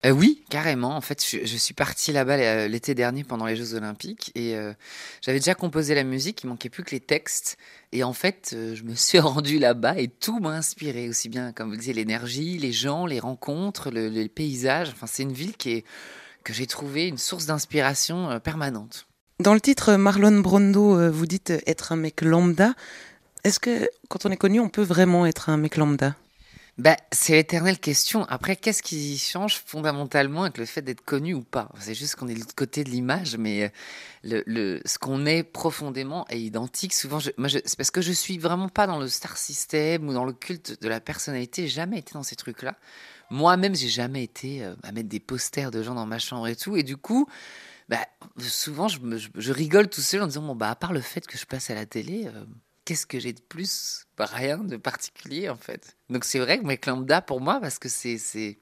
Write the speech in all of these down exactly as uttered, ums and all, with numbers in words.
Heu, oui, carrément. En fait, je je suis partie là-bas l'é l'été dernier pendant les jeux olympiques et heu, j'avais déjà composé la musique, il manquait plus que les textes et en fait, heu, je me suis rendue là-bas et tout m'a inspiré, aussi bien, comme vous disiez, l'énergie, les gens, les rencontres, le les paysages. Enfin, c'est une ville qui est que j'ai trouvé une source d'inspiration, heu, permanente. Dans le titre, Marlon Brando, euh, vous dites être un mec lambda. Est-ce que quand on est connu, on peut vraiment être un mec lambda? Bah, c'est l'éternelle question. Après, qu'est-ce qui change fondamentalement avec le fait d'être connu ou pas? C'est juste qu'on est de l'autre côté de l'image, mais euh, le, le, ce qu'on est profondément est identique. Souvent, je, moi, je- c'est parce que je suis vraiment pas dans le star system ou dans le culte de la personnalité. J'ai jamais été dans ces trucs-là. Moi-même, j'ai jamais été euh, à mettre des posters de gens dans ma chambre et tout. Et du coup, bah, souvent, je, me- je, je rigole tout seul en disant, bon, bah, à part le fait que je passe à la télé, euh, qu'est-ce que j'ai de plus? Bah, rien de particulier, en fait. Donc, c'est vrai que mes lambda pour moi, parce que c'est, c'est,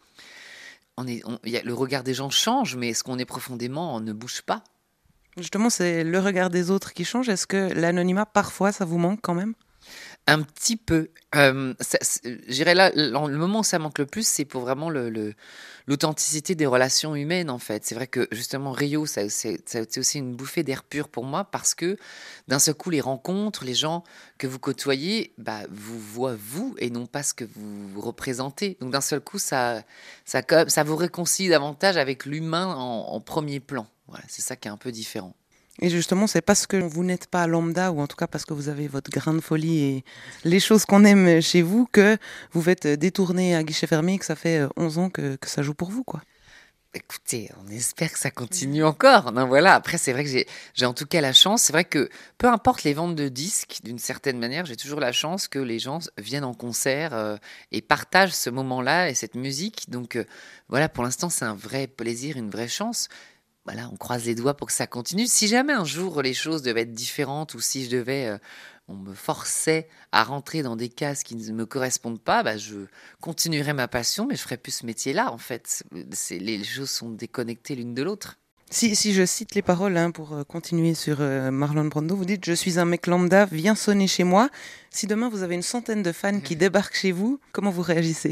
on est, on- y a, le regard des gens change, mais ce qu'on est profondément, on ne bouge pas. Justement, c'est le regard des autres qui change. Est-ce que l'anonymat, parfois, ça vous manque quand même? Un petit peu. Euh, ça- c'est- j'irais là, le le moment où ça manque le plus, c'est pour vraiment le, le- l'authenticité des relations humaines, en fait. C'est vrai que justement, Rio, ça, c'est, ça a été aussi une bouffée d'air pur pour moi parce que d'un seul coup, les rencontres, les gens que vous côtoyez, bah, vous voient vous et non pas ce que vous représentez. Donc d'un seul coup, ça, ça, comme- ça vous réconcilie davantage avec l'humain en, en premier plan. Voilà, c'est ça qui est un peu différent. Et justement, c'est parce que vous n'êtes pas lambda, ou en tout cas parce que vous avez votre grain de folie et les choses qu'on aime chez vous, que vous faites détourner à guichet fermé, que ça fait euh, onze ans que, que ça joue pour vous, quoi. Écoutez, on espère que ça continue encore. Non, voilà. Après, c'est vrai que j'ai, j'ai en tout cas la chance. C'est vrai que peu importe les ventes de disques, d'une certaine manière, j'ai toujours la chance que les gens viennent en concert euh, et partagent ce moment-là et cette musique. Donc, euh, voilà, pour l'instant, c'est un vrai plaisir, une vraie chance. Voilà, on croise les doigts pour que ça continue. Si jamais un jour les choses devaient être différentes ou si je devais, euh, on me forçait à rentrer dans des cases qui ne me correspondent pas, bah je continuerais ma passion, mais je ferais plus ce métier-là en fait. C'est, les choses sont déconnectées l'une de l'autre. Si, si je cite les paroles hein, pour euh, continuer sur euh, Marlon Brando, vous dites: je suis un mec lambda, viens sonner chez moi. Si demain vous avez une centaine de fans qui débarquent chez vous, comment vous réagissez?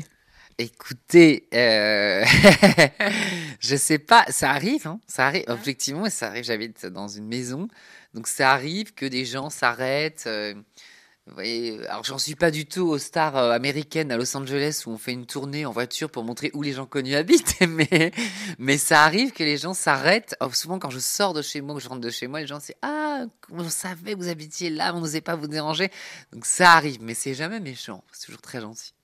Écoutez, euh... je sais pas, ça arrive, hein, ça arrive, objectivement, ça arrive, j'habite dans une maison, donc ça arrive que des gens s'arrêtent. euh, Vous voyez, alors j'en suis pas du tout aux stars euh, américaines à Los Angeles où on fait une tournée en voiture pour montrer où les gens connus habitent, mais, mais ça arrive que les gens s'arrêtent. Oh, souvent quand je sors de chez moi ou je rentre de chez moi, les gens c'est ah, on savait que vous habitiez là, on n'osait pas vous déranger. Donc ça arrive, mais c'est jamais méchant, c'est toujours très gentil.